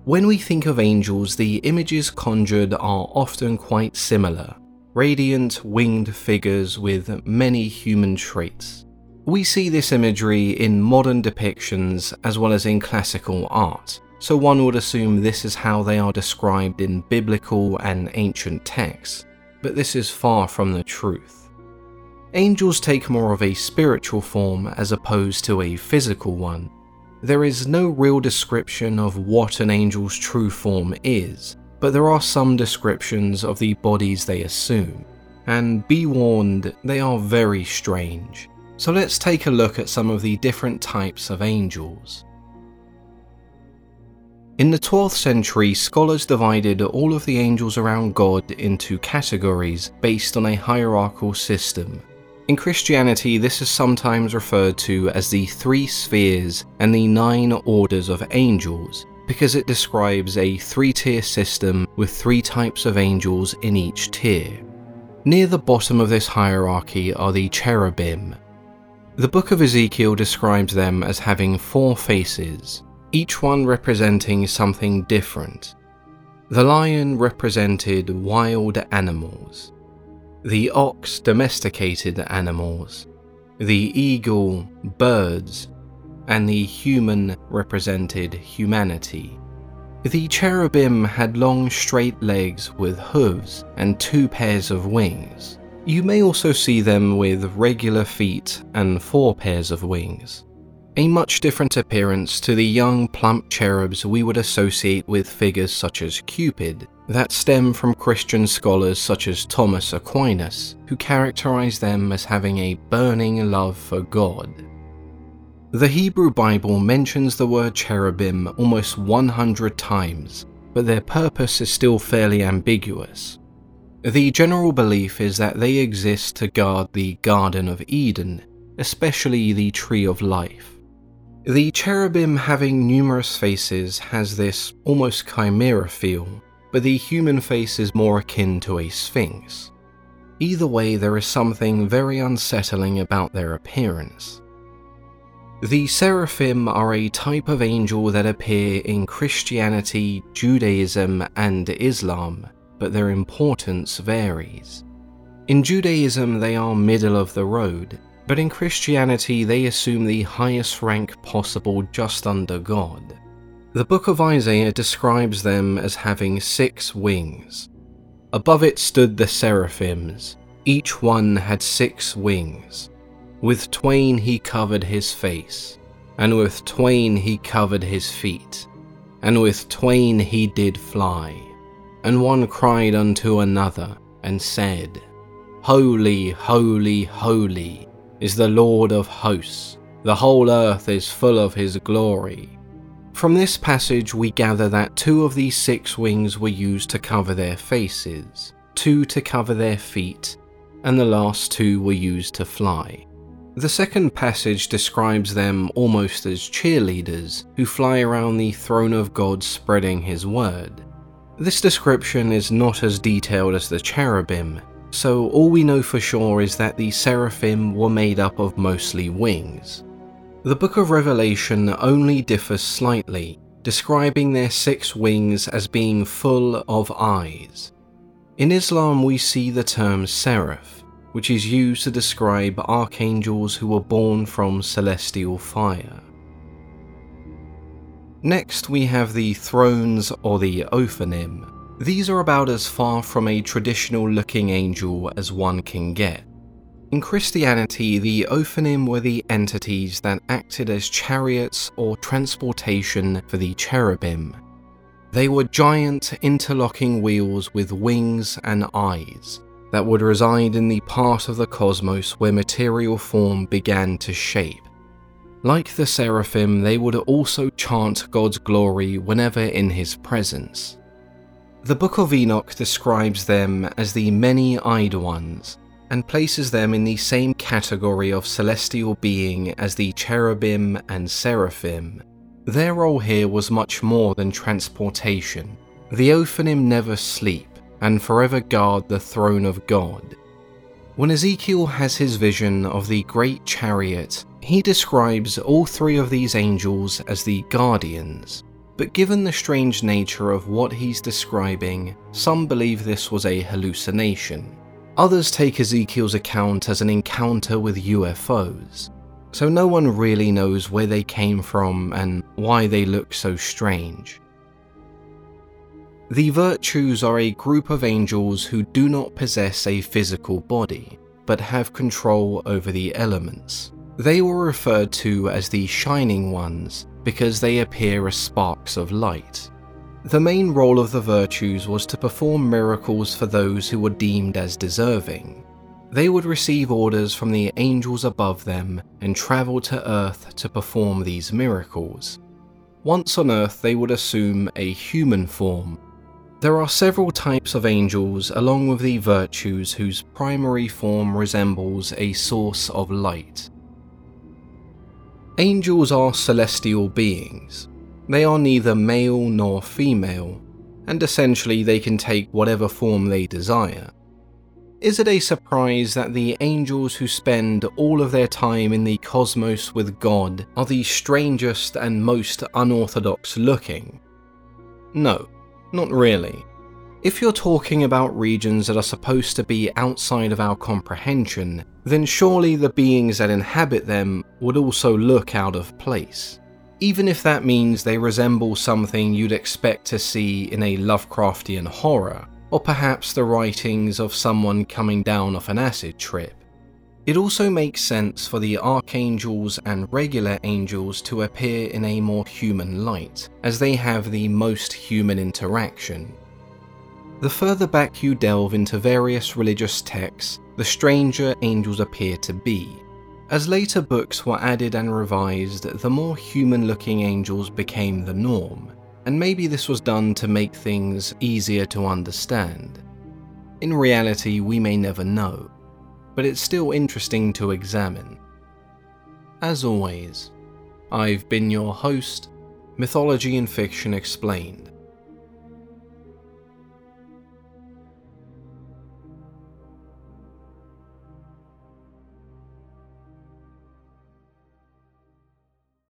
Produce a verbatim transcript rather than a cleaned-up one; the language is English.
When we think of angels, the images conjured are often quite similar: radiant, winged figures with many human traits. We see this imagery in modern depictions as well as in classical art, so one would assume this is how they are described in biblical and ancient texts, but this is far from the truth. Angels take more of a spiritual form as opposed to a physical one. There is no real description of what an angel's true form is, but there are some descriptions of the bodies they assume, and be warned, they are very strange. So let's take a look at some of the different types of angels. In the twelfth century, scholars divided all of the angels around God into categories based on a hierarchical system. In Christianity, this is sometimes referred to as the three spheres and the nine orders of angels, because it describes a three-tier system with three types of angels in each tier. Near the bottom of this hierarchy are the cherubim. The book of Ezekiel describes them as having four faces, each one representing something different. The lion represented wild animals, the ox domesticated animals, the eagle birds, and the human represented humanity. The cherubim had long straight legs with hooves and two pairs of wings. You may also see them with regular feet and four pairs of wings. A much different appearance to the young plump cherubs we would associate with figures such as Cupid, that stem from Christian scholars such as Thomas Aquinas, who characterize them as having a burning love for God. The Hebrew Bible mentions the word cherubim almost one hundred times, but their purpose is still fairly ambiguous. The general belief is that they exist to guard the Garden of Eden, especially the Tree of Life. The cherubim having numerous faces has this almost chimera feel, but the human face is more akin to a sphinx. Either way, there is something very unsettling about their appearance. The seraphim are a type of angel that appear in Christianity, Judaism, and Islam, but their importance varies. In Judaism, they are middle of the road, but in Christianity, they assume the highest rank possible just under God. The book of Isaiah describes them as having six wings. Above it stood the seraphims. Each one had six wings. With twain he covered his face, and with twain he covered his feet, and with twain he did fly. And one cried unto another, and said, Holy, holy, holy is the Lord of hosts, the whole earth is full of his glory. From this passage we gather that two of these six wings were used to cover their faces, two to cover their feet, and the last two were used to fly. The second passage describes them almost as cheerleaders who fly around the throne of God spreading his word. This description is not as detailed as the cherubim, so all we know for sure is that the seraphim were made up of mostly wings. The book of Revelation only differs slightly, describing their six wings as being full of eyes. In Islam we see the term seraph, which is used to describe archangels who were born from celestial fire. Next we have the thrones or the Ophanim. These are about as far from a traditional looking angel as one can get. In Christianity, the Ophanim were the entities that acted as chariots or transportation for the cherubim. They were giant interlocking wheels with wings and eyes that would reside in the part of the cosmos where material form began to shape. Like the seraphim, they would also chant God's glory whenever in his presence. The Book of Enoch describes them as the many-eyed ones, and places them in the same category of celestial being as the cherubim and seraphim. Their role here was much more than transportation. The Ophanim never sleep, and forever guard the throne of God. When Ezekiel has his vision of the great chariot, he describes all three of these angels as the guardians. But given the strange nature of what he's describing, some believe this was a hallucination. Others take Ezekiel's account as an encounter with U F Os, so no one really knows where they came from and why they look so strange. The Virtues are a group of angels who do not possess a physical body, but have control over the elements. They were referred to as the Shining Ones because they appear as sparks of light. The main role of the Virtues was to perform miracles for those who were deemed as deserving. They would receive orders from the angels above them and travel to Earth to perform these miracles. Once on Earth, they would assume a human form. There are several types of angels along with the Virtues whose primary form resembles a source of light. Angels are celestial beings. They are neither male nor female, and essentially they can take whatever form they desire. Is it a surprise that the angels who spend all of their time in the cosmos with God are the strangest and most unorthodox looking? No, not really. If you're talking about regions that are supposed to be outside of our comprehension, then surely the beings that inhabit them would also look out of place. Even if that means they resemble something you'd expect to see in a Lovecraftian horror, or perhaps the writings of someone coming down off an acid trip. It also makes sense for the archangels and regular angels to appear in a more human light, as they have the most human interaction. The further back you delve into various religious texts, the stranger angels appear to be. As later books were added and revised, the more human-looking angels became the norm, and maybe this was done to make things easier to understand. In reality, we may never know, but it's still interesting to examine. As always, I've been your host, Mythology and Fiction Explained.